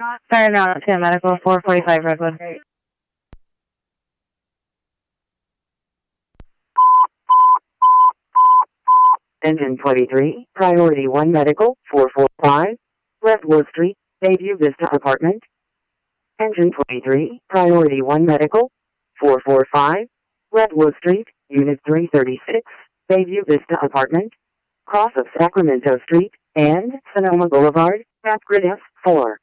Fire now, 10 Medical, 445 Redwood. Engine 23, Priority 1 Medical, 445, Redwood Street, Bayview Vista Apartment. Engine 23, Priority 1 Medical, 445, Redwood Street, Unit 336, Bayview Vista Apartment, cross of Sacramento Street, and Sonoma Boulevard, at Grid F4.